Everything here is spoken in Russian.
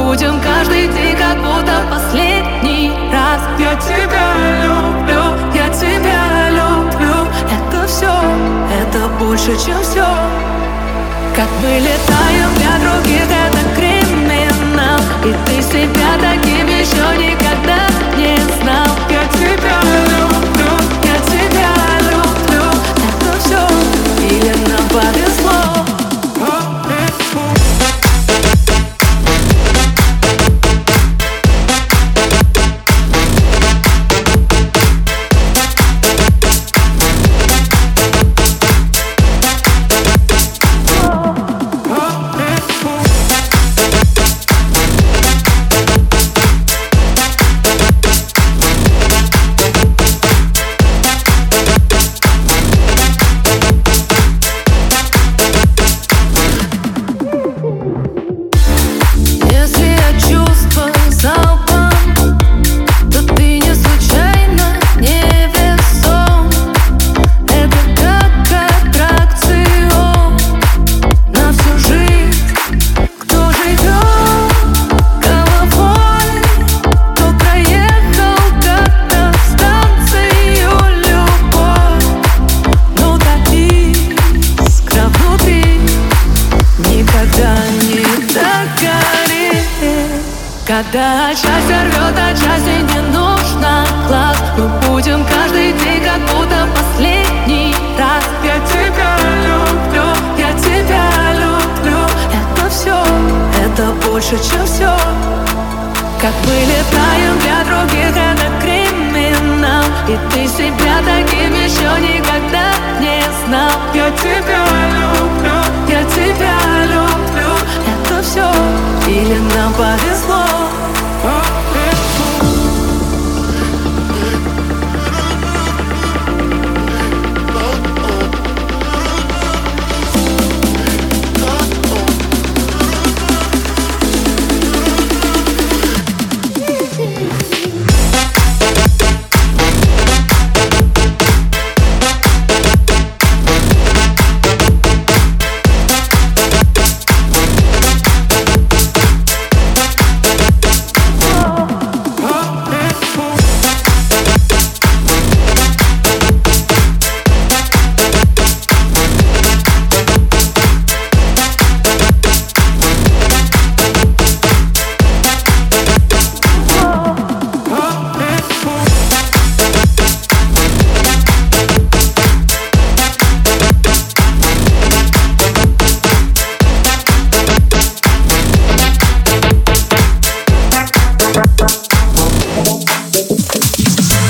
будем каждый день, как будто последний раз. Я тебя люблю, я тебя люблю. Это все, это больше, чем все. Как мы летаем для других, это криминал. И ты себя таким еще никогда не знал. Я тебя люблю, я тебя люблю. Это все, или нам повезло? Когда счастье рвет, от счастья не нужно глаз. Мы будем каждый день, как будто последний раз. Я тебя люблю, я тебя люблю. Это все, это больше, чем все. Как мы летаем для других, это криминал. И ты себя таким еще никогда не знал. Я тебя